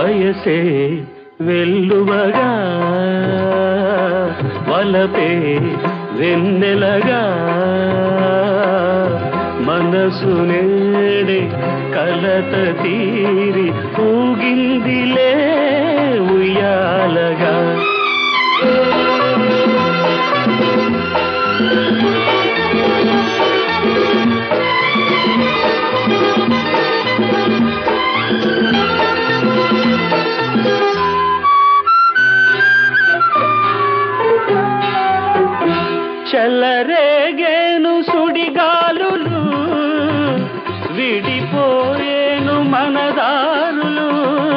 వయసే వెల్లువగా వలపే వెన్నెలగా మనసు నేడే కలత తీరి ఊగిందిలే ఉయ్యాలగా. చల్లరేగేను సుడిగాలులు విడిపోయేను మనదారులు.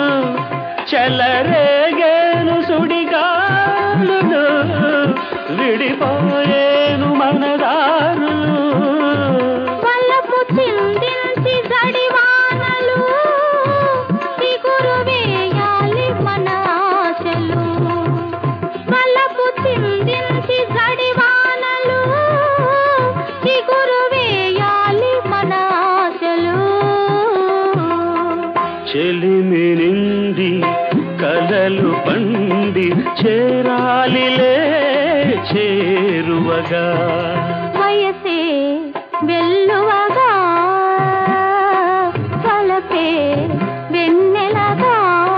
చల్లరేగేను సుడిగాలులు విడిపోయేను మనదారులు. వలపు చిందించి జడివానలు చిగురు వేయాలి మన ఆశలు. వలపు చిందించి జడివానలు చిగురు వేయాలి మన ఆశలు. చెలిమి నిండి కలలు పండి చేరాలిలే చేరువగా. వయసే వెల్లువగా వలపే వెన్నెలగా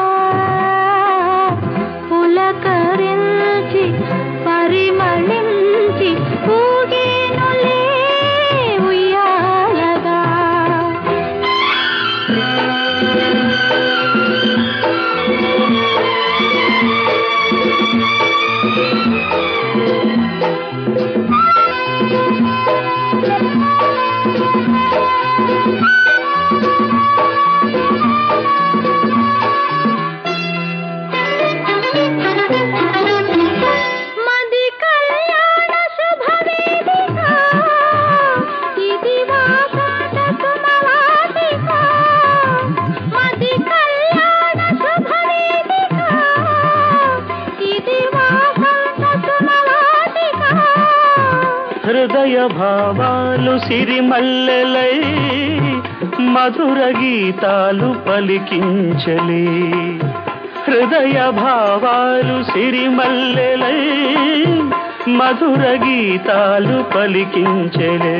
పులకరించి పరిమళించి ఊగేనులే ఉయ్యాలగా. మది కళ్యాణ శుభవేదిక ఇది వాకాట సుమవాటిక. మది కళ్యాణ శుభవేదిక ఇది వాకాట సుమవాటిక. హృదయ భావాలు సిరిమల్లెలై మధుర గీతాలు పలికించలే. హృదయ భావాలు సిరిమల్లెలై మధుర గీతాలు పలికించలే.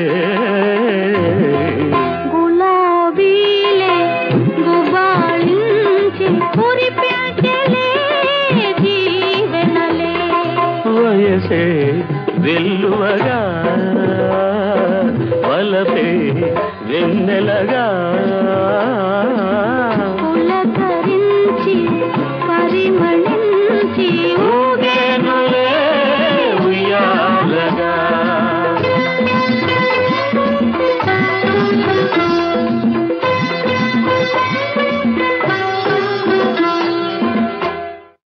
గులాబీలే గుబాళించి కురిపించలే జీవనలే. వయసే వెల్లువగా వలపే వెన్నెలగా